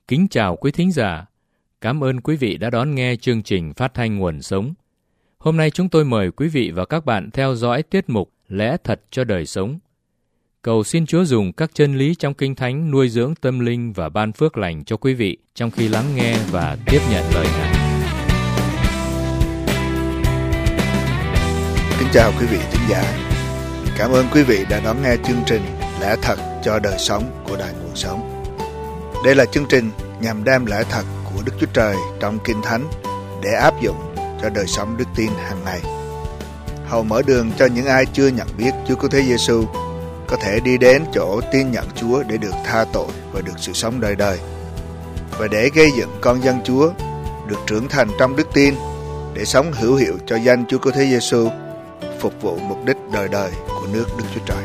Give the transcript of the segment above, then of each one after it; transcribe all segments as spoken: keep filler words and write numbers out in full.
Kính chào quý thính giả. Cảm ơn quý vị đã đón nghe chương trình phát thanh Nguồn Sống. Hôm nay chúng tôi mời quý vị và các bạn theo dõi tiết mục Lẽ Thật cho Đời Sống. Cầu xin Chúa dùng các chân lý trong Kinh Thánh nuôi dưỡng tâm linh và ban phước lành cho quý vị trong khi lắng nghe và tiếp nhận lời Ngài. Kính chào quý vị thính giả. Cảm ơn quý vị đã đón nghe chương trình Lẽ Thật cho Đời Sống của Đài Nguồn Sống. Đây là chương trình nhằm đem lẽ thật của Đức Chúa Trời trong Kinh Thánh để áp dụng cho đời sống đức tin hàng ngày. Hầu mở đường cho những ai chưa nhận biết Chúa Cứu Thế Giêsu có thể đi đến chỗ tin nhận Chúa để được tha tội và được sự sống đời đời, và để gây dựng con dân Chúa được trưởng thành trong đức tin để sống hữu hiệu cho danh Chúa Cứu Thế Giêsu, phục vụ mục đích đời đời của nước Đức Chúa Trời.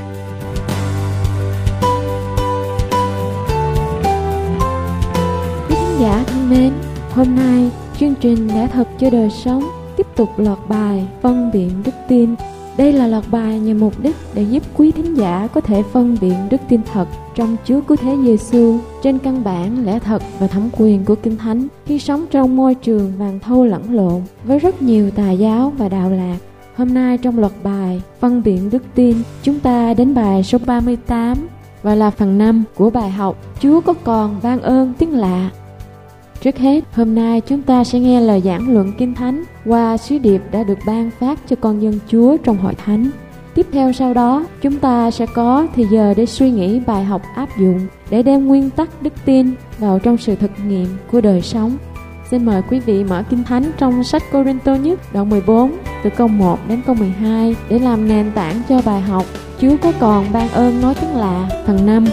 Dạ thân mến, hôm nay chương trình Lẽ Thật cho Đời Sống tiếp tục loạt bài phân biện đức tin. Đây là loạt bài nhằm mục đích để giúp quý thính giả có thể phân biện đức tin thật trong Chúa Cứu Thế Giêsu trên căn bản lẽ thật và thẩm quyền của Kinh Thánh khi sống trong môi trường vàng thau lẫn lộn với rất nhiều tà giáo và đạo lạc. Hôm nay trong loạt bài phân biện đức tin, chúng ta đến bài số ba mươi tám và là phần năm của bài học Chúa có còn ban ơn tiếng lạ. Trước hết, hôm nay chúng ta sẽ nghe lời giảng luận Kinh Thánh qua sứ điệp đã được ban phát cho con dân Chúa trong hội thánh. Tiếp theo sau đó, chúng ta sẽ có thời giờ để suy nghĩ bài học áp dụng để đem nguyên tắc đức tin vào trong sự thực nghiệm của đời sống. Xin mời quý vị mở Kinh Thánh trong sách Cô-rinh-tô nhất đoạn mười bốn từ câu một đến câu mười hai để làm nền tảng cho bài học Chúa có còn ban ơn nói tiếng lạ phần năm.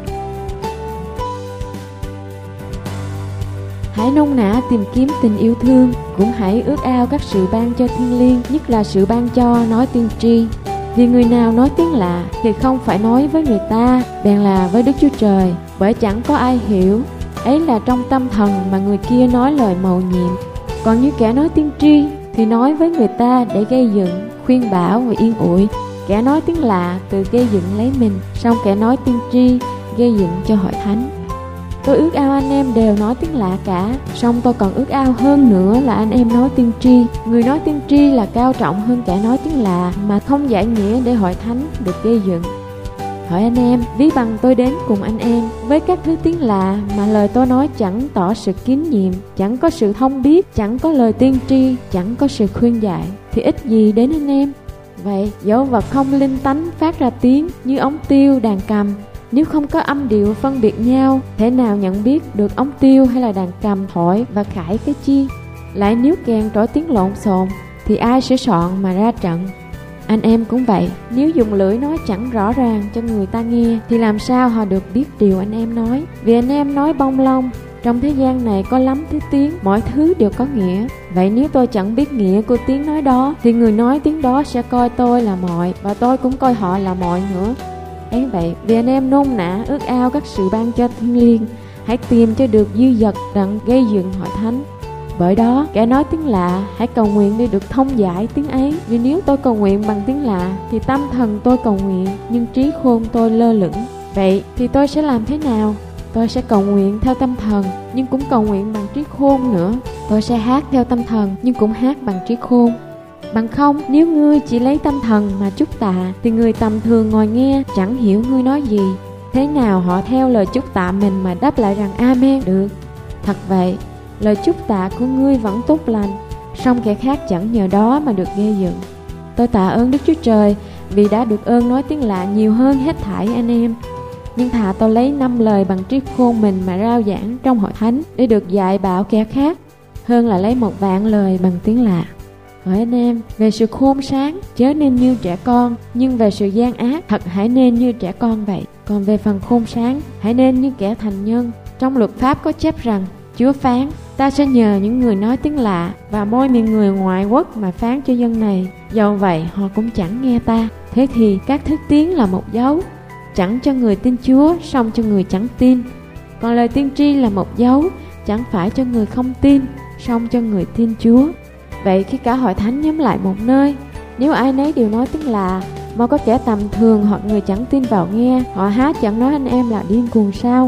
Hãy nôn nã tìm kiếm tình yêu thương, cũng hãy ước ao các sự ban cho thiêng liêng, nhất là sự ban cho nói tiên tri. Vì người nào nói tiếng lạ thì không phải nói với người ta, bèn là với Đức Chúa Trời, bởi chẳng có ai hiểu. Ấy là trong tâm thần mà người kia nói lời mầu nhiệm. Còn như kẻ nói tiên tri thì nói với người ta để gây dựng, khuyên bảo và yên ủi. Kẻ nói tiếng lạ tự gây dựng lấy mình, song kẻ nói tiên tri gây dựng cho hội thánh. Tôi ước ao anh em đều nói tiếng lạ cả, song tôi còn ước ao hơn nữa là anh em nói tiên tri. Người nói tiên tri là cao trọng hơn kẻ nói tiếng lạ, mà không giải nghĩa để hội thánh được gây dựng. Hỏi anh em, ví bằng tôi đến cùng anh em với các thứ tiếng lạ mà lời tôi nói chẳng tỏ sự kín nhiệm, chẳng có sự thông biết, chẳng có lời tiên tri, chẳng có sự khuyên dạy, thì ích gì đến anh em? Vậy dẫu vật không linh tánh phát ra tiếng như ống tiêu, đàn cầm, nếu không có âm điệu phân biệt nhau, thể nào nhận biết được ống tiêu hay là đàn cầm thổi và khải cái chi? Lại nếu kèn trỗi tiếng lộn xộn, thì ai sẽ soạn mà ra trận? Anh em cũng vậy, nếu dùng lưỡi nói chẳng rõ ràng cho người ta nghe, thì làm sao họ được biết điều anh em nói? Vì anh em nói bông lông. Trong thế gian này có lắm thứ tiếng, mọi thứ đều có nghĩa. Vậy nếu tôi chẳng biết nghĩa của tiếng nói đó, thì người nói tiếng đó sẽ coi tôi là mọi, và tôi cũng coi họ là mọi nữa. Ấy vậy, vì anh em nôn nã ước ao các sự ban cho thiêng liêng, hãy tìm cho được dư dật đặng gây dựng hội thánh. Bởi đó, kẻ nói tiếng lạ hãy cầu nguyện để được thông giải tiếng ấy. Vì nếu tôi cầu nguyện bằng tiếng lạ thì tâm thần tôi cầu nguyện, nhưng trí khôn tôi lơ lửng. Vậy thì tôi sẽ làm thế nào? Tôi sẽ cầu nguyện theo tâm thần, nhưng cũng cầu nguyện bằng trí khôn nữa. Tôi sẽ hát theo tâm thần, nhưng cũng hát bằng trí khôn. Bằng không, nếu ngươi chỉ lấy tâm thần mà chúc tạ, thì người tầm thường ngồi nghe chẳng hiểu ngươi nói gì. Thế nào họ theo lời chúc tạ mình mà đáp lại rằng Amen được? Thật vậy, lời chúc tạ của ngươi vẫn tốt lành, song kẻ khác chẳng nhờ đó mà được gây dựng. Tôi tạ ơn Đức Chúa Trời vì đã được ơn nói tiếng lạ nhiều hơn hết thảy anh em. Nhưng thà tôi lấy năm lời bằng trí khôn mình mà rao giảng trong hội thánh để được dạy bảo kẻ khác, hơn là lấy một vạn lời bằng tiếng lạ. Hỏi anh em, về sự khôn sáng chớ nên như trẻ con, nhưng về sự gian ác thật hãy nên như trẻ con vậy. Còn về phần khôn sáng hãy nên như kẻ thành nhân. Trong luật pháp có chép rằng, Chúa phán, ta sẽ nhờ những người nói tiếng lạ và môi miệng người ngoại quốc mà phán cho dân này. Dầu vậy họ cũng chẳng nghe ta. Thế thì các thứ tiếng là một dấu, chẳng cho người tin Chúa, song cho người chẳng tin. Còn lời tiên tri là một dấu, chẳng phải cho người không tin, song cho người tin Chúa. Vậy khi cả hội thánh nhóm lại một nơi, nếu ai nấy đều nói tiếng lạ, mà có kẻ tầm thường hoặc người chẳng tin vào nghe, họ há chẳng nói anh em là điên cuồng sao?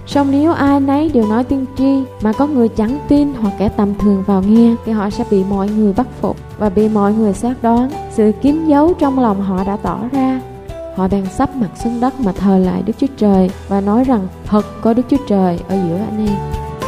Song nếu ai nấy đều nói tiên tri mà có người chẳng tin hoặc kẻ tầm thường vào nghe, thì họ sẽ bị mọi người bắt phục và bị mọi người xác đoán. Sự kiếm giấu trong lòng họ đã tỏ ra. Họ bèn sắp mặt xuống đất mà thờ lại Đức Chúa Trời và nói rằng thật có Đức Chúa Trời ở giữa anh em.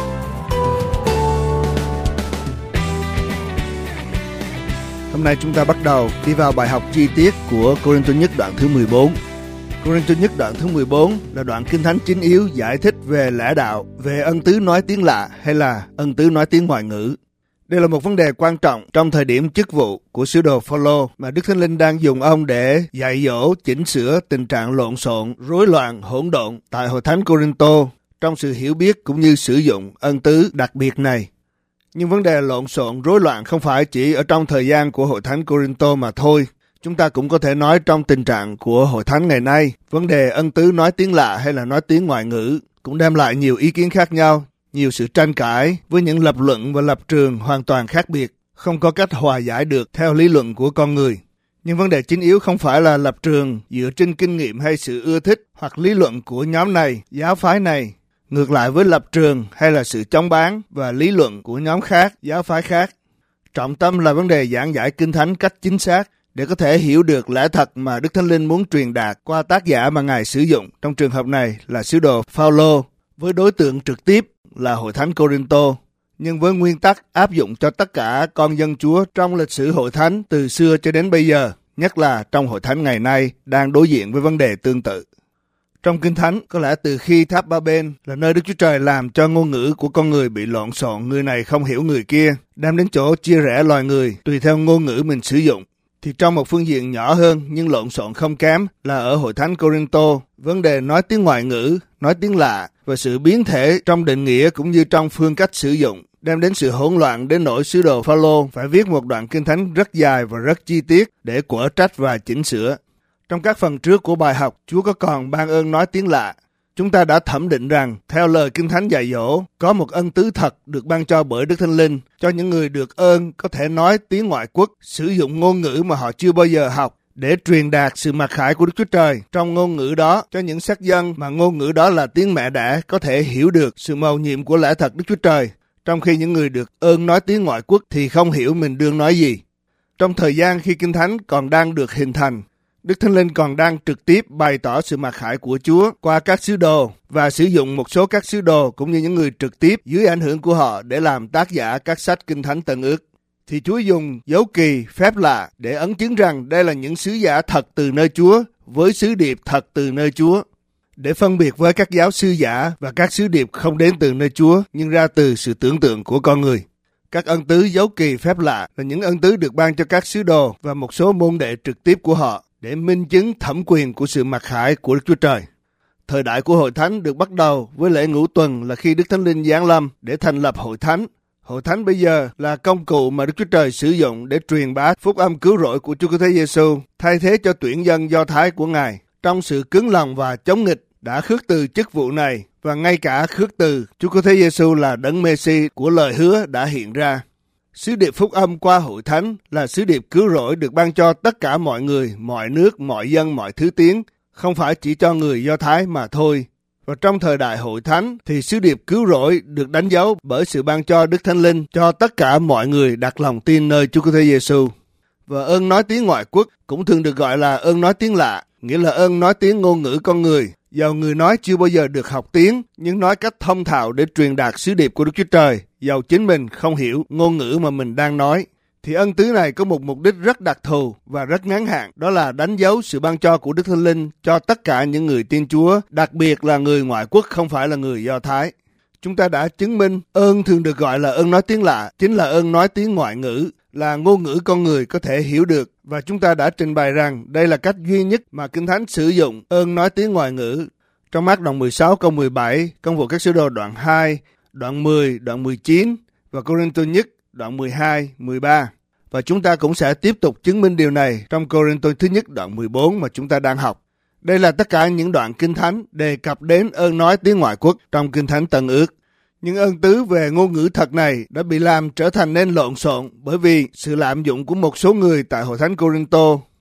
Hôm nay chúng ta bắt đầu đi vào bài học chi tiết của Cô-rinh-tô nhất đoạn thứ mười bốn. Cô-rinh-tô nhất đoạn thứ mười bốn là đoạn kinh thánh chính yếu giải thích về lẽ đạo, về ân tứ nói tiếng lạ hay là ân tứ nói tiếng ngoại ngữ. Đây là một vấn đề quan trọng trong thời điểm chức vụ của sứ đồ Phao-lô mà Đức Thánh Linh đang dùng ông để dạy dỗ, chỉnh sửa tình trạng lộn xộn, rối loạn, hỗn độn tại hội thánh Cô-rinh-tô trong sự hiểu biết cũng như sử dụng ân tứ đặc biệt này. Nhưng vấn đề lộn xộn, rối loạn không phải chỉ ở trong thời gian của hội thánh Cô-rinh-tô mà thôi. Chúng ta cũng có thể nói trong tình trạng của hội thánh ngày nay, vấn đề ân tứ nói tiếng lạ hay là nói tiếng ngoại ngữ cũng đem lại nhiều ý kiến khác nhau, nhiều sự tranh cãi với những lập luận và lập trường hoàn toàn khác biệt, không có cách hòa giải được theo lý luận của con người. Nhưng vấn đề chính yếu không phải là lập trường dựa trên kinh nghiệm hay sự ưa thích hoặc lý luận của nhóm này, giáo phái này, ngược lại với lập trường hay là sự chống bán và lý luận của nhóm khác, giáo phái khác. Trọng tâm là vấn đề giảng giải Kinh Thánh cách chính xác để có thể hiểu được lẽ thật mà Đức Thánh Linh muốn truyền đạt qua tác giả mà Ngài sử dụng. Trong trường hợp này là sứ đồ Phao-lô với đối tượng trực tiếp là hội thánh Cô-rinh-tô, nhưng với nguyên tắc áp dụng cho tất cả con dân Chúa trong lịch sử hội thánh từ xưa cho đến bây giờ, nhất là trong hội thánh ngày nay đang đối diện với vấn đề tương tự. Trong Kinh Thánh, có lẽ từ khi tháp Ba-bên là nơi Đức Chúa Trời làm cho ngôn ngữ của con người bị lộn xộn, người này không hiểu người kia, đem đến chỗ chia rẽ loài người tùy theo ngôn ngữ mình sử dụng, thì trong một phương diện nhỏ hơn nhưng lộn xộn không kém là ở hội thánh Cô-rinh-tô, vấn đề nói tiếng ngoại ngữ, nói tiếng lạ và sự biến thể trong định nghĩa cũng như trong phương cách sử dụng đem đến sự hỗn loạn đến nỗi sứ đồ Phao-lô phải viết một đoạn kinh thánh rất dài và rất chi tiết để quở trách và chỉnh sửa. Trong các phần trước của bài học, Chúa có còn ban ơn nói tiếng lạ. Chúng ta đã thẩm định rằng, theo lời Kinh Thánh dạy dỗ, có một ân tứ thật được ban cho bởi Đức Thánh Linh cho những người được ơn có thể nói tiếng ngoại quốc, sử dụng ngôn ngữ mà họ chưa bao giờ học để truyền đạt sự mặc khải của Đức Chúa Trời trong ngôn ngữ đó cho những sắc dân mà ngôn ngữ đó là tiếng mẹ đẻ có thể hiểu được sự mầu nhiệm của lẽ thật Đức Chúa Trời, trong khi những người được ơn nói tiếng ngoại quốc thì không hiểu mình đương nói gì. Trong thời gian khi Kinh Thánh còn đang được hình thành, Đức Thánh Linh còn đang trực tiếp bày tỏ sự mặc khải của Chúa qua các sứ đồ và sử dụng một số các sứ đồ cũng như những người trực tiếp dưới ảnh hưởng của họ để làm tác giả các sách Kinh Thánh Tân Ước. Thì Chúa dùng dấu kỳ, phép lạ để ấn chứng rằng đây là những sứ giả thật từ nơi Chúa với sứ điệp thật từ nơi Chúa, để phân biệt với các giáo sư giả và các sứ điệp không đến từ nơi Chúa nhưng ra từ sự tưởng tượng của con người. Các ân tứ, dấu kỳ, phép lạ là những ân tứ được ban cho các sứ đồ và một số môn đệ trực tiếp của họ để minh chứng thẩm quyền của sự mặc khải của Đức Chúa Trời. Thời đại của hội thánh được bắt đầu với lễ ngũ tuần là khi Đức Thánh Linh giáng lâm để thành lập hội thánh. Hội thánh bây giờ là công cụ mà Đức Chúa Trời sử dụng để truyền bá phúc âm cứu rỗi của Chúa Cứu Thế Giêsu, thay thế cho tuyển dân Do Thái của Ngài. Trong sự cứng lòng và chống nghịch đã khước từ chức vụ này và ngay cả khước từ Chúa Cứu Thế Giêsu là đấng Mê-si của lời hứa đã hiện ra. Sứ điệp phúc âm qua hội thánh là sứ điệp cứu rỗi được ban cho tất cả mọi người, mọi nước, mọi dân, mọi thứ tiếng, không phải chỉ cho người Do Thái mà thôi. Và trong thời đại hội thánh thì sứ điệp cứu rỗi được đánh dấu bởi sự ban cho Đức Thánh Linh cho tất cả mọi người đặt lòng tin nơi Chúa Cứu Thế Giêsu. Và ơn nói tiếng ngoại quốc cũng thường được gọi là ơn nói tiếng lạ, nghĩa là ơn nói tiếng ngôn ngữ con người. Dầu người nói chưa bao giờ được học tiếng, nhưng nói cách thông thạo để truyền đạt sứ điệp của Đức Chúa Trời, dầu chính mình không hiểu ngôn ngữ mà mình đang nói, thì ân tứ này có một mục đích rất đặc thù và rất ngắn hạn, đó là đánh dấu sự ban cho của Đức Thánh Linh cho tất cả những người tin Chúa, đặc biệt là người ngoại quốc không phải là người Do Thái. Chúng ta đã chứng minh ơn thường được gọi là ơn nói tiếng lạ, chính là ơn nói tiếng ngoại ngữ, là ngôn ngữ con người có thể hiểu được, và chúng ta đã trình bày rằng đây là cách duy nhất mà Kinh Thánh sử dụng ơn nói tiếng ngoại ngữ. Trong Mác đoạn mười sáu câu mười bảy, Công vụ các sứ đồ đoạn hai, đoạn mười, đoạn mười chín và Cô-rinh-tô nhất đoạn mười hai, mười ba. Và chúng ta cũng sẽ tiếp tục chứng minh điều này trong Cô-rinh-tô thứ nhất đoạn mười bốn mà chúng ta đang học. Đây là tất cả những đoạn Kinh Thánh đề cập đến ơn nói tiếng ngoại quốc trong Kinh Thánh Tân Ước. Nhưng ơn tứ về ngôn ngữ thật này đã bị làm trở thành nên lộn xộn bởi vì sự lạm dụng của một số người tại hội thánh Cô-rinh-tô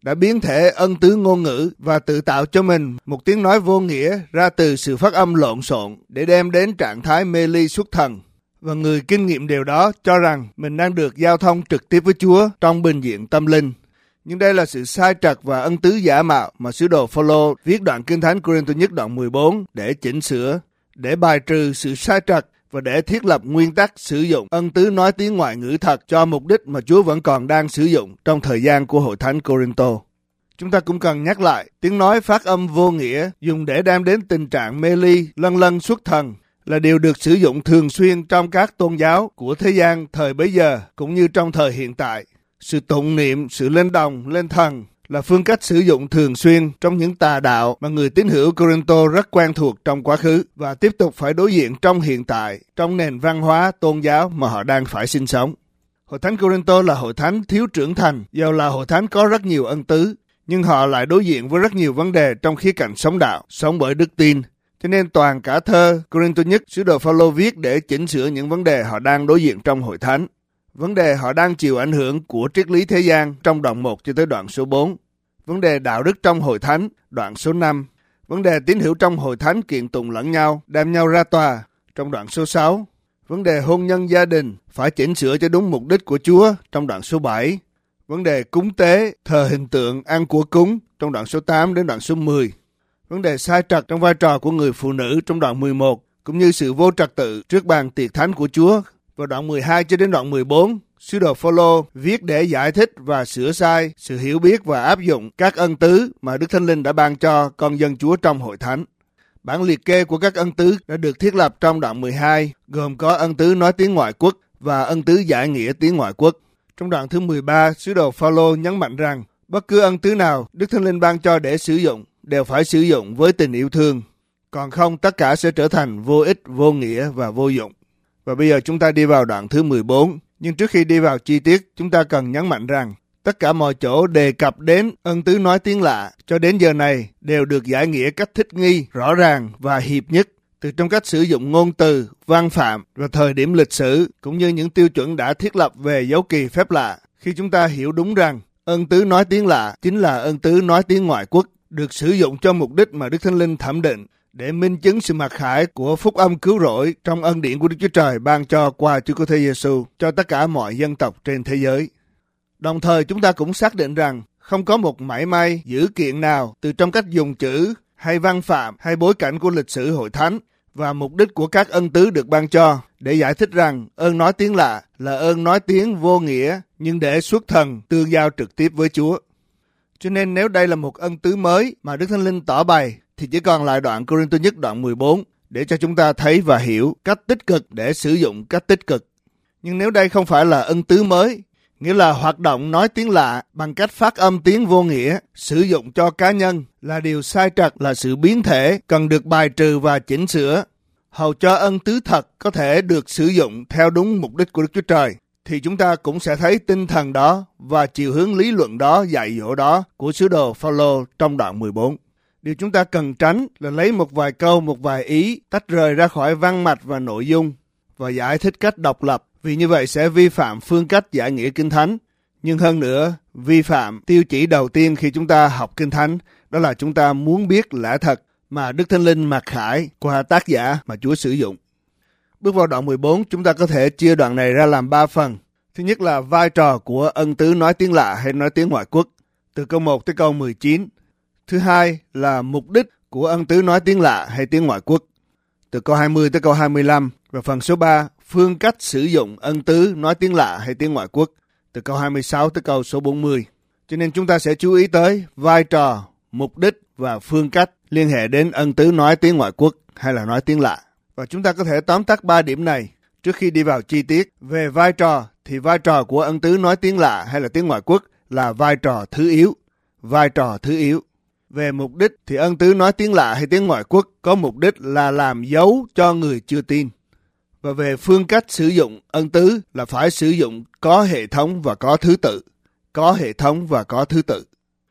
đã biến thể ân tứ ngôn ngữ và tự tạo cho mình một tiếng nói vô nghĩa ra từ sự phát âm lộn xộn để đem đến trạng thái mê ly xuất thần. Và người kinh nghiệm điều đó cho rằng mình đang được giao thông trực tiếp với Chúa trong bình diện tâm linh. Nhưng đây là sự sai trật và ân tứ giả mạo mà sứ đồ Phao-lô viết đoạn Kinh Thánh Cô-rinh-tô nhất đoạn mười bốn để chỉnh sửa, để bài trừ sự sai trật và để thiết lập nguyên tắc sử dụng ân tứ nói tiếng ngoại ngữ thật cho mục đích mà Chúa vẫn còn đang sử dụng trong thời gian của hội thánh Cô-rinh-tô. Chúng ta cũng cần nhắc lại, tiếng nói phát âm vô nghĩa dùng để đem đến tình trạng mê ly, lân lân xuất thần là điều được sử dụng thường xuyên trong các tôn giáo của thế gian thời bấy giờ cũng như trong thời hiện tại. Sự tụng niệm, sự lên đồng, lên thần là phương cách sử dụng thường xuyên trong những tà đạo mà người tín hữu Cô-rinh-tô rất quen thuộc trong quá khứ và tiếp tục phải đối diện trong hiện tại, trong nền văn hóa tôn giáo mà họ đang phải sinh sống. Hội thánh Cô-rinh-tô là hội thánh thiếu trưởng thành, dầu là hội thánh có rất nhiều ân tứ, nhưng họ lại đối diện với rất nhiều vấn đề trong khía cạnh sống đạo, sống bởi đức tin. Cho nên toàn cả thơ Cô-rinh-tô nhất sứ đồ Phao-lô viết để chỉnh sửa những vấn đề họ đang đối diện trong hội thánh. Vấn đề họ đang chịu ảnh hưởng của triết lý thế gian trong đoạn một cho tới đoạn số bốn. Vấn đề đạo đức trong hội thánh, đoạn số năm. Vấn đề tín hữu trong hội thánh kiện tụng lẫn nhau, đem nhau ra tòa, trong đoạn số sáu. Vấn đề hôn nhân gia đình phải chỉnh sửa cho đúng mục đích của Chúa, trong đoạn số bảy. Vấn đề cúng tế, thờ hình tượng, ăn của cúng, trong đoạn số tám đến đoạn số mười. Vấn đề sai trật trong vai trò của người phụ nữ trong đoạn mười một, cũng như sự vô trật tự trước bàn tiệc thánh của Chúa. Vào đoạn mười hai cho đến đoạn mười bốn, sứ đồ Phao-lô viết để giải thích và sửa sai sự hiểu biết và áp dụng các ân tứ mà Đức Thánh Linh đã ban cho con dân Chúa trong hội thánh. Bản liệt kê của các ân tứ đã được thiết lập trong đoạn mười hai, gồm có ân tứ nói tiếng ngoại quốc và ân tứ giải nghĩa tiếng ngoại quốc. Trong đoạn thứ mười ba, sứ đồ Phao-lô nhấn mạnh rằng bất cứ ân tứ nào Đức Thánh Linh ban cho để sử dụng đều phải sử dụng với tình yêu thương, còn không tất cả sẽ trở thành vô ích, vô nghĩa và vô dụng. Và bây giờ chúng ta đi vào đoạn thứ mười bốn. Nhưng trước khi đi vào chi tiết, chúng ta cần nhấn mạnh rằng tất cả mọi chỗ đề cập đến ân tứ nói tiếng lạ cho đến giờ này đều được giải nghĩa cách thích nghi, rõ ràng và hiệp nhất từ trong cách sử dụng ngôn từ, văn phạm và thời điểm lịch sử cũng như những tiêu chuẩn đã thiết lập về dấu kỳ phép lạ. Khi chúng ta hiểu đúng rằng ân tứ nói tiếng lạ chính là ân tứ nói tiếng ngoại quốc được sử dụng cho mục đích mà Đức Thánh Linh thẩm định để minh chứng sự mặc khải của phúc âm cứu rỗi trong ân điển của Đức Chúa Trời ban cho qua Chúa Cứu Thế Giêsu cho tất cả mọi dân tộc trên thế giới. Đồng thời chúng ta cũng xác định rằng không có một mảy may dữ kiện nào từ trong cách dùng chữ hay văn phạm hay bối cảnh của lịch sử hội thánh và mục đích của các ân tứ được ban cho để giải thích rằng ơn nói tiếng lạ là ơn nói tiếng vô nghĩa nhưng để xuất thần tương giao trực tiếp với Chúa. Cho nên nếu đây là một ân tứ mới mà Đức Thánh Linh tỏ bày thì chỉ còn lại đoạn Cô-rinh-tô nhất đoạn mười bốn để cho chúng ta thấy và hiểu cách tích cực để sử dụng cách tích cực. Nhưng nếu đây không phải là ân tứ mới, nghĩa là hoạt động nói tiếng lạ bằng cách phát âm tiếng vô nghĩa, sử dụng cho cá nhân là điều sai trật, là sự biến thể cần được bài trừ và chỉnh sửa, hầu cho ân tứ thật có thể được sử dụng theo đúng mục đích của Đức Chúa Trời, thì chúng ta cũng sẽ thấy tinh thần đó và chiều hướng lý luận đó, dạy dỗ đó của sứ đồ Phao-lô trong đoạn mười bốn. Điều chúng ta cần tránh là lấy một vài câu, một vài ý tách rời ra khỏi văn mạch và nội dung và giải thích cách độc lập, vì như vậy sẽ vi phạm phương cách giải nghĩa Kinh Thánh. Nhưng hơn nữa, vi phạm tiêu chỉ đầu tiên khi chúng ta học Kinh Thánh, đó là chúng ta muốn biết lẽ thật mà Đức Thánh Linh mặc khải qua tác giả mà Chúa sử dụng. Bước vào đoạn mười bốn, chúng ta có thể chia đoạn này ra làm ba phần. Thứ nhất là vai trò của ân tứ nói tiếng lạ hay nói tiếng ngoại quốc, từ câu một tới câu mười chín. Thứ hai là mục đích của ân tứ nói tiếng lạ hay tiếng ngoại quốc, từ câu hai mươi tới câu hai mươi lăm. Và phần số ba, phương cách sử dụng ân tứ nói tiếng lạ hay tiếng ngoại quốc, từ câu hai mươi sáu tới câu số bốn mươi. Cho nên chúng ta sẽ chú ý tới vai trò, mục đích và phương cách liên hệ đến ân tứ nói tiếng ngoại quốc hay là nói tiếng lạ. Và chúng ta có thể tóm tắt ba điểm này trước khi đi vào chi tiết. Về vai trò thì vai trò của ân tứ nói tiếng lạ hay là tiếng ngoại quốc là vai trò thứ yếu. Vai trò thứ yếu. Về mục đích thì ân tứ nói tiếng lạ hay tiếng ngoại quốc có mục đích là làm dấu cho người chưa tin. Và về phương cách sử dụng ân tứ là phải sử dụng có hệ thống và có thứ tự. Có hệ thống và có thứ tự.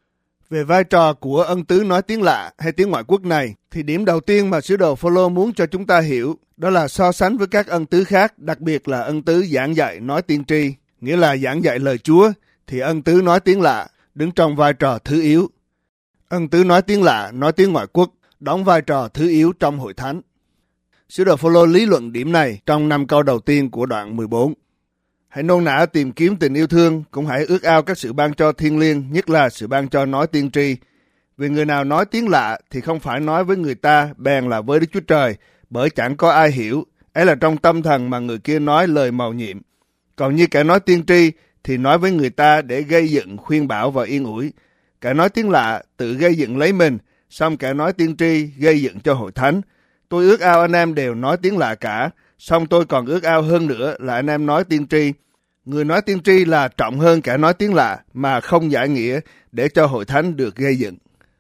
Về vai trò của ân tứ nói tiếng lạ hay tiếng ngoại quốc này thì điểm đầu tiên mà sứ đồ Phao-lô muốn cho chúng ta hiểu đó là so sánh với các ân tứ khác, đặc biệt là ân tứ giảng dạy nói tiên tri, nghĩa là giảng dạy lời Chúa, thì ân tứ nói tiếng lạ đứng trong vai trò thứ yếu. Ân tứ nói tiếng lạ, nói tiếng ngoại quốc, đóng vai trò thứ yếu trong hội thánh. Sứ đồ Phôlô lý luận điểm này trong năm câu đầu tiên của đoạn mười bốn. Hãy nôn nã tìm kiếm tình yêu thương, cũng hãy ước ao các sự ban cho thiêng liêng, nhất là sự ban cho nói tiên tri. Vì người nào nói tiếng lạ thì không phải nói với người ta, bèn là với Đức Chúa Trời, bởi chẳng có ai hiểu, ấy là trong tâm thần mà người kia nói lời mầu nhiệm. Còn như kẻ nói tiên tri thì nói với người ta để gây dựng, khuyên bảo và yên ủi. Kẻ nói tiếng lạ tự gây dựng lấy mình, xong kẻ nói tiên tri gây dựng cho hội thánh. Tôi ước ao anh em đều nói tiếng lạ cả, xong tôi còn ước ao hơn nữa là anh em nói tiên tri. Người nói tiên tri là trọng hơn kẻ nói tiếng lạ mà không giải nghĩa, để cho hội thánh được gây dựng.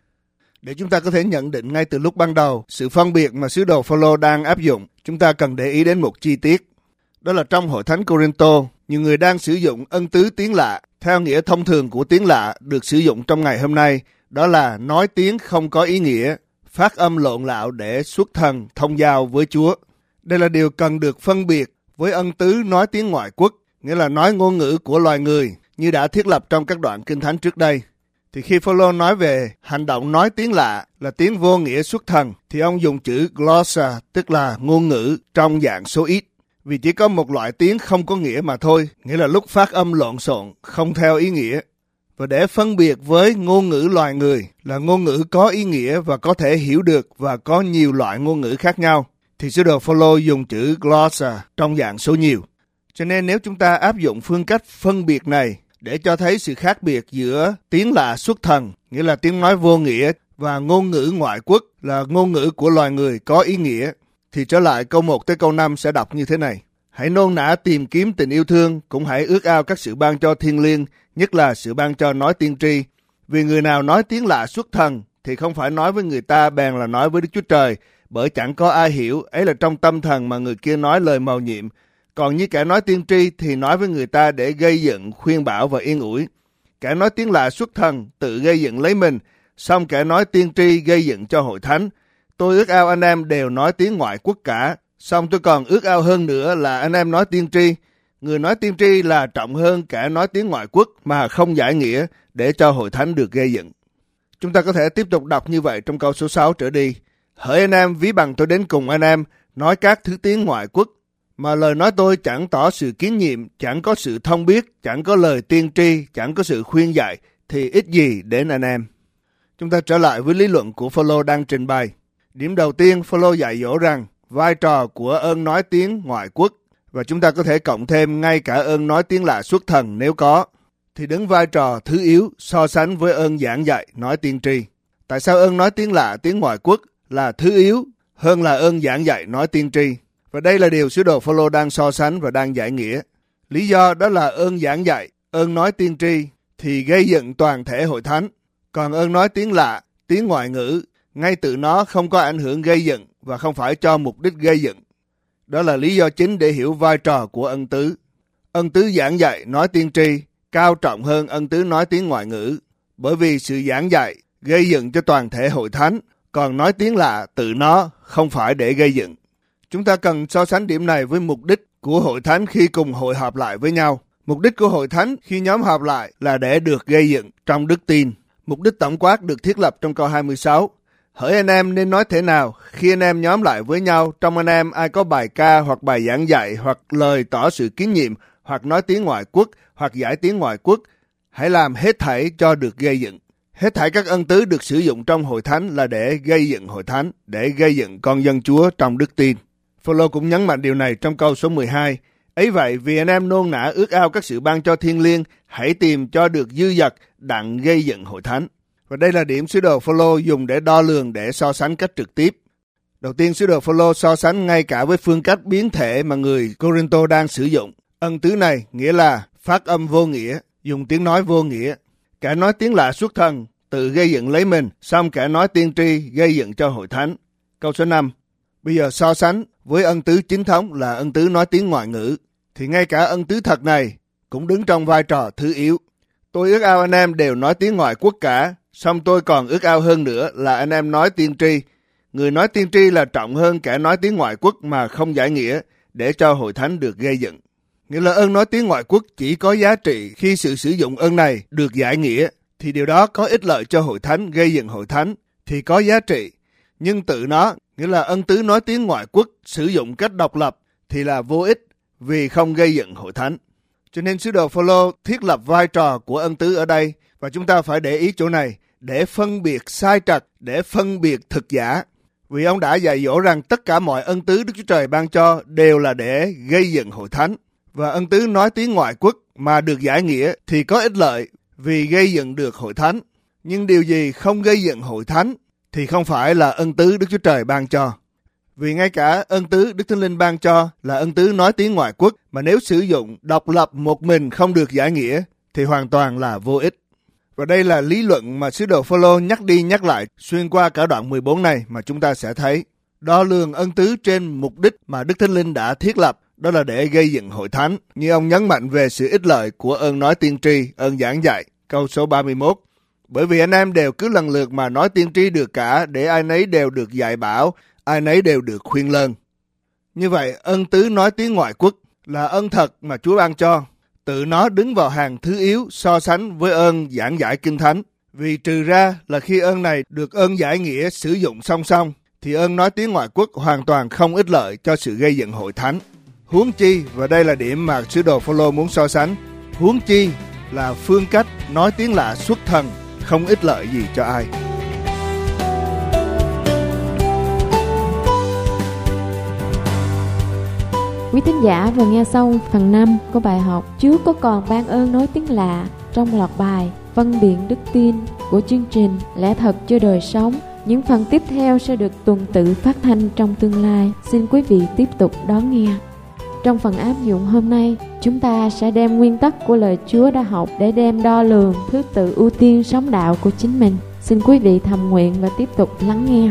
Để chúng ta có thể nhận định ngay từ lúc ban đầu sự phân biệt mà sứ đồ Phôlô đang áp dụng, chúng ta cần để ý đến một chi tiết. Đó là trong hội thánh Cô-rinh-tô, nhiều người đang sử dụng ân tứ tiếng lạ theo nghĩa thông thường của tiếng lạ được sử dụng trong ngày hôm nay, đó là nói tiếng không có ý nghĩa, phát âm lộn lạo để xuất thần thông giao với Chúa. Đây là điều cần được phân biệt với ân tứ nói tiếng ngoại quốc, nghĩa là nói ngôn ngữ của loài người, như đã thiết lập trong các đoạn kinh thánh trước đây. Thì khi Phôlô nói về hành động nói tiếng lạ là tiếng vô nghĩa xuất thần, thì ông dùng chữ glossa, tức là ngôn ngữ trong dạng số ít. Vì chỉ có một loại tiếng không có nghĩa mà thôi, nghĩa là lúc phát âm lộn xộn, không theo ý nghĩa. Và để phân biệt với ngôn ngữ loài người là ngôn ngữ có ý nghĩa và có thể hiểu được và có nhiều loại ngôn ngữ khác nhau, thì sứ đồ Phôlô dùng chữ glossa trong dạng số nhiều. Cho nên nếu chúng ta áp dụng phương cách phân biệt này để cho thấy sự khác biệt giữa tiếng lạ xuất thần, nghĩa là tiếng nói vô nghĩa, và ngôn ngữ ngoại quốc là ngôn ngữ của loài người có ý nghĩa, thì trở lại câu một tới câu năm sẽ đọc như thế này. Hãy nôn nã tìm kiếm tình yêu thương, cũng hãy ước ao các sự ban cho thiêng liêng, nhất là sự ban cho nói tiên tri. Vì người nào nói tiếng lạ xuất thần thì không phải nói với người ta, bèn là nói với Đức Chúa Trời, bởi chẳng có ai hiểu, ấy là trong tâm thần mà người kia nói lời mầu nhiệm. Còn như kẻ nói tiên tri thì nói với người ta để gây dựng, khuyên bảo và yên ủi. Kẻ nói tiếng lạ xuất thần tự gây dựng lấy mình, xong kẻ nói tiên tri gây dựng cho hội thánh. Tôi ước ao anh em đều nói tiếng ngoại quốc cả, xong tôi còn ước ao hơn nữa là anh em nói tiên tri. Người nói tiên tri là trọng hơn kẻ nói tiếng ngoại quốc mà không giải nghĩa, để cho hội thánh được gây dựng. Chúng ta có thể tiếp tục đọc như vậy trong câu số sáu trở đi. Hỡi anh em, ví bằng tôi đến cùng anh em, nói các thứ tiếng ngoại quốc, mà lời nói tôi chẳng tỏ sự kiến nhiệm, chẳng có sự thông biết, chẳng có lời tiên tri, chẳng có sự khuyên dạy, thì ít gì đến anh em. Chúng ta trở lại với lý luận của Phôlô đang trình bày. Điểm đầu tiên, Phôlô dạy dỗ rằng vai trò của ơn nói tiếng ngoại quốc, và chúng ta có thể cộng thêm ngay cả ơn nói tiếng lạ xuất thần nếu có, thì đứng vai trò thứ yếu so sánh với ơn giảng dạy nói tiên tri. Tại sao ơn nói tiếng lạ tiếng ngoại quốc là thứ yếu hơn là ơn giảng dạy nói tiên tri? Và đây là điều sứ đồ Phôlô đang so sánh và đang giải nghĩa. Lý do đó là ơn giảng dạy, ơn nói tiên tri thì gây dựng toàn thể hội thánh. Còn ơn nói tiếng lạ, tiếng ngoại ngữ, ngay tự nó không có ảnh hưởng gây dựng và không phải cho mục đích gây dựng. Đó là lý do chính để hiểu vai trò của ân tứ. Ân tứ giảng dạy nói tiên tri cao trọng hơn ân tứ nói tiếng ngoại ngữ, bởi vì sự giảng dạy gây dựng cho toàn thể hội thánh, còn nói tiếng lạ tự nó không phải để gây dựng. Chúng ta cần so sánh điểm này với mục đích của hội thánh khi cùng hội họp lại với nhau. Mục đích của hội thánh khi nhóm họp lại là để được gây dựng trong đức tin. Mục đích tổng quát được thiết lập trong câu hai mươi sáu. Hỡi anh em nên nói thế nào khi anh em nhóm lại với nhau, trong anh em ai có bài ca hoặc bài giảng dạy hoặc lời tỏ sự kín nhiệm hoặc nói tiếng ngoại quốc hoặc giải tiếng ngoại quốc, hãy làm hết thảy cho được gây dựng. Hết thảy các ân tứ được sử dụng trong hội thánh là để gây dựng hội thánh, để gây dựng con dân Chúa trong đức tin. Phôlô cũng nhấn mạnh điều này trong câu số mười hai. Ấy vậy, vì anh em nôn nã ước ao các sự ban cho thiêng liêng, hãy tìm cho được dư dật đặng gây dựng hội thánh. Và đây là điểm sứ đồ Phôlô dùng để đo lường, để so sánh cách trực tiếp. Đầu tiên, sứ đồ Phôlô so sánh ngay cả với phương cách biến thể mà người Cô-rinh-tô đang sử dụng. Ân tứ này nghĩa là phát âm vô nghĩa, dùng tiếng nói vô nghĩa. Kẻ nói tiếng lạ xuất thần tự gây dựng lấy mình, xong kẻ nói tiên tri gây dựng cho hội thánh. Câu số năm. Bây giờ so sánh với ân tứ chính thống là ân tứ nói tiếng ngoại ngữ, thì ngay cả ân tứ thật này cũng đứng trong vai trò thứ yếu. Tôi ước ao anh em đều nói tiếng ngoại quốc cả, xong tôi còn ước ao hơn nữa là anh em nói tiên tri. Người nói tiên tri là trọng hơn kẻ nói tiếng ngoại quốc mà không giải nghĩa, để cho hội thánh được gây dựng. Nghĩa là ơn nói tiếng ngoại quốc chỉ có giá trị khi sự sử dụng ơn này được giải nghĩa, thì điều đó có ích lợi cho hội thánh, gây dựng hội thánh thì có giá trị. Nhưng tự nó, nghĩa là ân tứ nói tiếng ngoại quốc sử dụng cách độc lập thì là vô ích vì không gây dựng hội thánh. Cho nên sứ đồ Phôlô thiết lập vai trò của ân tứ ở đây, và chúng ta phải để ý chỗ này để phân biệt sai trật, để phân biệt thực giả. Vì ông đã dạy dỗ rằng tất cả mọi ân tứ Đức Chúa Trời ban cho đều là để gây dựng hội thánh. Và ân tứ nói tiếng ngoại quốc mà được giải nghĩa thì có ích lợi vì gây dựng được hội thánh. Nhưng điều gì không gây dựng hội thánh thì không phải là ân tứ Đức Chúa Trời ban cho. Vì ngay cả ân tứ Đức Thánh Linh ban cho là ân tứ nói tiếng ngoại quốc, mà nếu sử dụng độc lập một mình không được giải nghĩa thì hoàn toàn là vô ích. Và đây là lý luận mà sứ đồ Phôlô nhắc đi nhắc lại xuyên qua cả đoạn mười bốn này, mà chúng ta sẽ thấy đo lường ân tứ trên mục đích mà Đức Thánh Linh đã thiết lập, đó là để gây dựng hội thánh. Như ông nhấn mạnh về sự ích lợi của ơn nói tiên tri, ơn giảng dạy, câu số ba mươi mốt. Bởi vì anh em đều cứ lần lượt mà nói tiên tri được cả, để ai nấy đều được dạy bảo, ai nấy đều được khuyên lơn. Như vậy, ân tứ nói tiếng ngoại quốc là ân thật mà Chúa ban cho. Tự nó đứng vào hàng thứ yếu so sánh với ơn giảng giải kinh thánh. Vì trừ ra là khi ơn này được ơn giải nghĩa sử dụng song song, thì ơn nói tiếng ngoại quốc hoàn toàn không ích lợi cho sự gây dựng hội thánh. Huống chi, và đây là điểm mà sứ đồ Phôlô muốn so sánh, huống chi là phương cách nói tiếng lạ xuất thần không ích lợi gì cho ai. Quý thính giả vừa nghe xong phần năm của bài học Chúa có còn ban ơn nói tiếng lạ trong loạt bài Phân biện đức tin của chương trình Lẽ thật cho đời sống. Những phần tiếp theo sẽ được tuần tự phát thanh trong tương lai. Xin quý vị tiếp tục đón nghe. Trong phần áp dụng hôm nay, chúng ta sẽ đem nguyên tắc của lời Chúa đã học để đem đo lường thứ tự ưu tiên sống đạo của chính mình. Xin quý vị thầm nguyện và tiếp tục lắng nghe.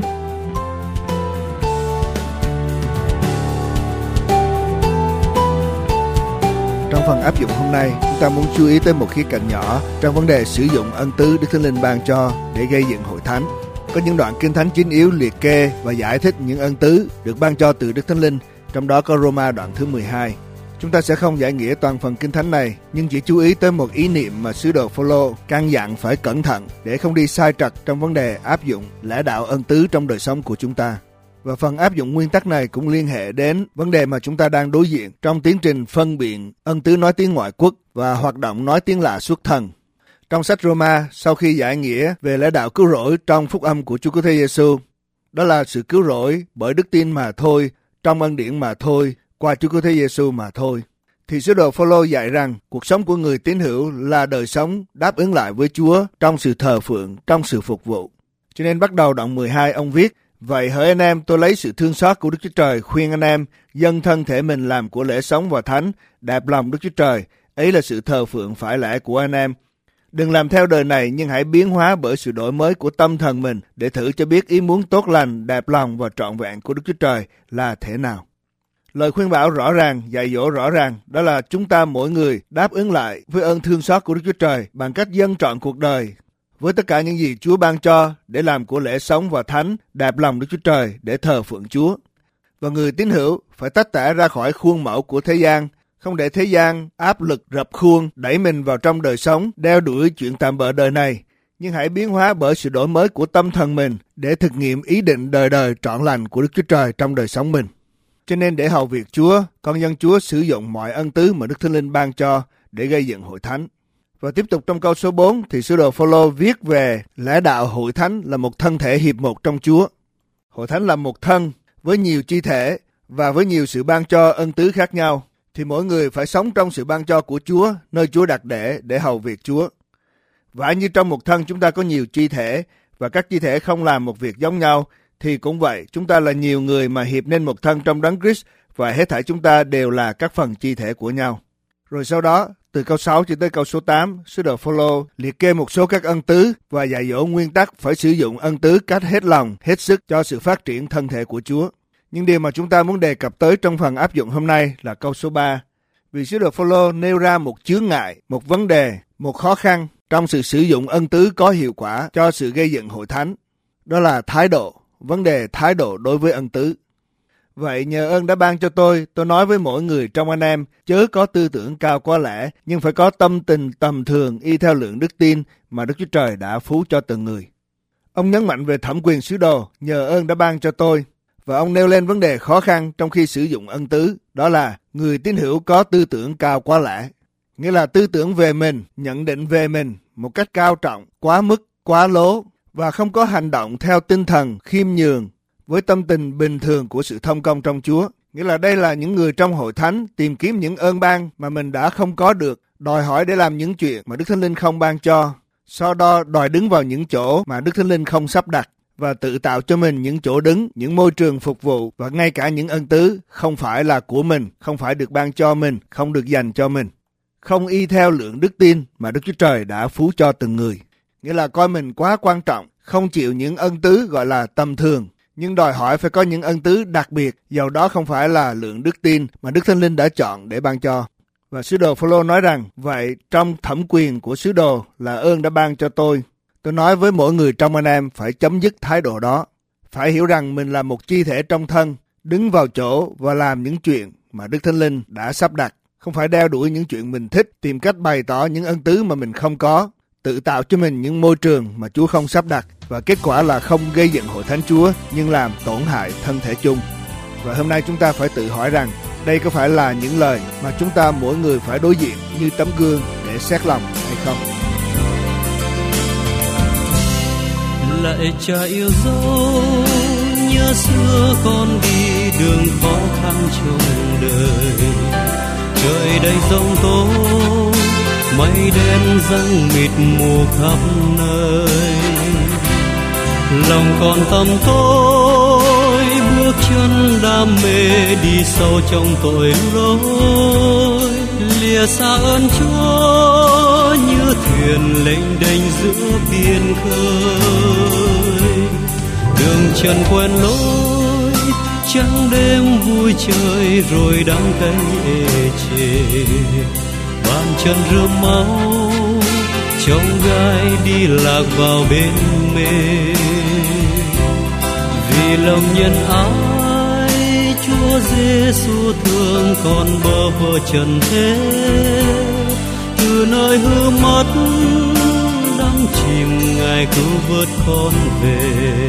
Trong phần áp dụng hôm nay, chúng ta muốn chú ý tới một khía cạnh nhỏ trong vấn đề sử dụng ân tứ Đức Thánh Linh ban cho để gây dựng hội thánh. Có những đoạn kinh thánh chính yếu liệt kê và giải thích những ân tứ được ban cho từ Đức Thánh Linh, trong đó có Roma đoạn thứ mười hai. Chúng ta sẽ không giải nghĩa toàn phần kinh thánh này, nhưng chỉ chú ý tới một ý niệm mà sứ đồ Phôlô căn dặn phải cẩn thận để không đi sai trật trong vấn đề áp dụng lẽ đạo ân tứ trong đời sống của chúng ta. Và phần áp dụng nguyên tắc này cũng liên hệ đến vấn đề mà chúng ta đang đối diện trong tiến trình phân biện ân tứ nói tiếng ngoại quốc và hoạt động nói tiếng lạ xuất thần. Trong sách Roma, sau khi giải nghĩa về lẽ đạo cứu rỗi trong phúc âm của Chúa Cứu Thế Giêsu, đó là sự cứu rỗi bởi đức tin mà thôi, trong ân điển mà thôi, qua Chúa Cứu Thế Giêsu mà thôi, thì sứ đồ Phôlô dạy rằng cuộc sống của người tín hữu là đời sống đáp ứng lại với Chúa trong sự thờ phượng, trong sự phục vụ. Cho nên bắt đầu đoạn mười hai ông viết: Vậy hỡi anh em, tôi lấy sự thương xót của Đức Chúa Trời khuyên anh em dâng thân thể mình làm của lễ sống và thánh, đẹp lòng Đức Chúa Trời, ấy là sự thờ phượng phải lẽ của anh em. Đừng làm theo đời này, nhưng hãy biến hóa bởi sự đổi mới của tâm thần mình để thử cho biết ý muốn tốt lành, đẹp lòng và trọn vẹn của Đức Chúa Trời là thế nào. Lời khuyên bảo rõ ràng, dạy dỗ rõ ràng, đó là chúng ta mỗi người đáp ứng lại với ơn thương xót của Đức Chúa Trời bằng cách dâng trọn cuộc đời với tất cả những gì Chúa ban cho để làm của lễ sống và thánh, đẹp lòng Đức Chúa Trời để thờ phượng Chúa. Và người tín hữu phải tách tẻ ra khỏi khuôn mẫu của thế gian, không để thế gian áp lực rập khuôn đẩy mình vào trong đời sống, đeo đuổi chuyện tạm bợ đời này, nhưng hãy biến hóa bởi sự đổi mới của tâm thần mình để thực nghiệm ý định đời đời trọn lành của Đức Chúa Trời trong đời sống mình. Cho nên để hầu việc Chúa, con dân Chúa sử dụng mọi ân tứ mà Đức Thánh Linh ban cho để gây dựng hội thánh. Và tiếp tục trong câu số bốn thì sứ đồ Phôlô viết về lẽ đạo hội thánh là một thân thể hiệp một trong Chúa. Hội thánh là một thân với nhiều chi thể và với nhiều sự ban cho ân tứ khác nhau, thì mỗi người phải sống trong sự ban cho của Chúa, nơi Chúa đặt để để hầu việc Chúa. Và như trong một thân chúng ta có nhiều chi thể và các chi thể không làm một việc giống nhau, thì cũng vậy, chúng ta là nhiều người mà hiệp nên một thân trong Đấng Christ, và hết thảy chúng ta đều là các phần chi thể của nhau. Rồi sau đó, từ câu sáu cho tới câu số tám, sứ đồ Phôlô liệt kê một số các ân tứ và dạy dỗ nguyên tắc phải sử dụng ân tứ cách hết lòng, hết sức cho sự phát triển thân thể của Chúa. Nhưng điều mà chúng ta muốn đề cập tới trong phần áp dụng hôm nay là câu số ba. Vì sứ đồ Phôlô nêu ra một chướng ngại, một vấn đề, một khó khăn trong sự sử dụng ân tứ có hiệu quả cho sự gây dựng hội thánh. Đó là thái độ, vấn đề thái độ đối với ân tứ. Vậy nhờ ơn đã ban cho tôi, tôi nói với mỗi người trong anh em, chớ có tư tưởng cao quá lẽ, nhưng phải có tâm tình tầm thường y theo lượng đức tin mà Đức Chúa Trời đã phú cho từng người. Ông nhấn mạnh về thẩm quyền sứ đồ, nhờ ơn đã ban cho tôi, và ông nêu lên vấn đề khó khăn trong khi sử dụng ân tứ, đó là người tín hữu có tư tưởng cao quá lẽ. Nghĩa là tư tưởng về mình, nhận định về mình một cách cao trọng, quá mức, quá lố, và không có hành động theo tinh thần khiêm nhường với tâm tình bình thường của sự thông công trong Chúa. Nghĩa là đây là những người trong hội thánh tìm kiếm những ơn ban mà mình đã không có được, đòi hỏi để làm những chuyện mà Đức Thánh Linh không ban cho, sau đó đòi đứng vào những chỗ mà Đức Thánh Linh không sắp đặt, và tự tạo cho mình những chỗ đứng, những môi trường phục vụ, và ngay cả những ân tứ không phải là của mình, không phải được ban cho mình, không được dành cho mình. Không y theo lượng đức tin mà Đức Chúa Trời đã phú cho từng người. Nghĩa là coi mình quá quan trọng, không chịu những ân tứ gọi là tầm thường, nhưng đòi hỏi phải có những ân tứ đặc biệt, dầu đó không phải là lượng đức tin mà Đức Thánh Linh đã chọn để ban cho. Và sứ đồ Phôlô nói rằng, vậy trong thẩm quyền của sứ đồ là ơn đã ban cho tôi. Tôi nói với mỗi người trong anh em phải chấm dứt thái độ đó. Phải hiểu rằng mình là một chi thể trong thân, đứng vào chỗ và làm những chuyện mà Đức Thánh Linh đã sắp đặt. Không phải đeo đuổi những chuyện mình thích, tìm cách bày tỏ những ân tứ mà mình không có, tự tạo cho mình những môi trường mà Chúa không sắp đặt, và kết quả là không gây dựng hội thánh Chúa nhưng làm tổn hại thân thể chung. Và hôm nay chúng ta phải tự hỏi rằng đây có phải là những lời mà chúng ta mỗi người phải đối diện như tấm gương để xét lòng hay không? Lạy Cha yêu dấu, nhớ xưa con đi đường khó khăn trong đời, trời đầy giông tố, mây đen giăng mịt mù khắp nơi. Lòng còn tăm tối, bước chân đam mê đi sâu trong tội lỗi, lìa xa ơn Chúa như thuyền lênh đênh giữa biển khơi. Đường trần quen lối, trắng đêm vui chơi rồi đắng cay ê chề. Bàn chân rơm máu, trong gai đi lạc vào bên mê. Vì lòng nhân ái, Chúa Giêsu thương con bơ vơ trần thế. Từ nơi hư mất, đắm chìm Ngài cứu vớt con về.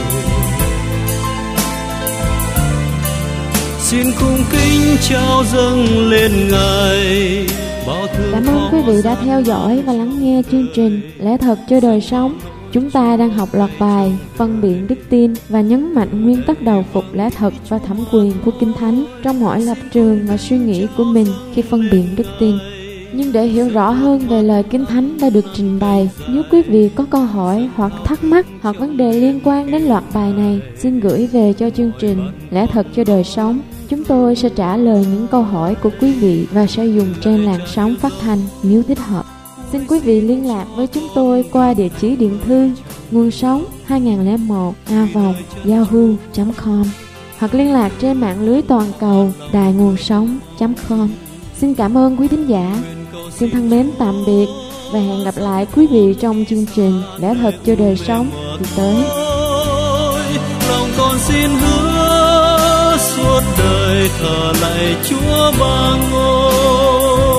Xin cung kính trao dâng lên Ngài. Cảm ơn quý vị đã theo dõi và lắng nghe chương trình Lẽ Thật Cho Đời Sống. Chúng ta đang học loạt bài phân biện đức tin và nhấn mạnh nguyên tắc đầu phục lẽ thật và thẩm quyền của Kinh Thánh trong mọi lập trường và suy nghĩ của mình khi phân biện đức tin. Nhưng để hiểu rõ hơn về lời Kinh Thánh đã được trình bày, nếu quý vị có câu hỏi hoặc thắc mắc hoặc vấn đề liên quan đến loạt bài này, xin gửi về cho chương trình Lẽ Thật Cho Đời Sống. Chúng tôi sẽ trả lời những câu hỏi của quý vị và sẽ dùng trên làn sóng phát thanh nếu thích hợp. Xin quý vị liên lạc với chúng tôi qua địa chỉ điện thư nguồn sống hai không một a vòng yahoo chấm com hoặc liên lạc trên mạng lưới toàn cầu đài nguồn sống chấm com. Xin cảm ơn quý thính giả. Xin thân mến tạm biệt và hẹn gặp lại quý vị trong chương trình Lẽ Thật Cho Đời Sống kỳ tới. Lòng con xin hứa suốt đời thờ lạy Chúa ba ngôi.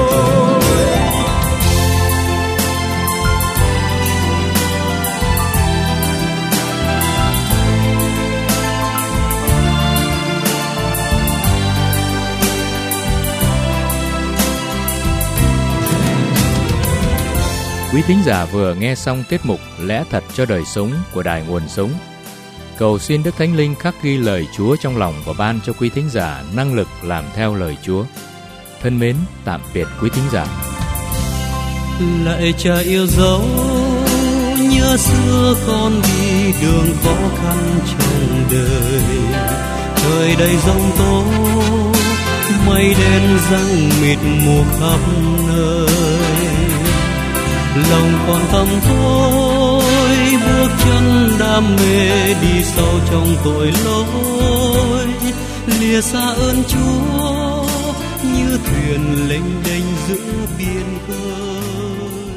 Quý thính giả vừa nghe xong tiết mục Lẽ Thật Cho Đời Sống của Đài Nguồn Sống. Cầu xin Đức Thánh Linh khắc ghi lời Chúa trong lòng và ban cho quý thính giả năng lực làm theo lời Chúa. Thân mến, tạm biệt quý thính giả. Lạy Cha yêu dấu, nhớ xưa con đi đường khó khăn trong đời, trời đầy giông tố, mây đen giăng mịt mù khắp nơi. Lòng còn tăm tối, bước chân đam mê đi sâu trong tội lỗi, lìa xa ơn Chúa như thuyền lênh đênh giữa biển khơi.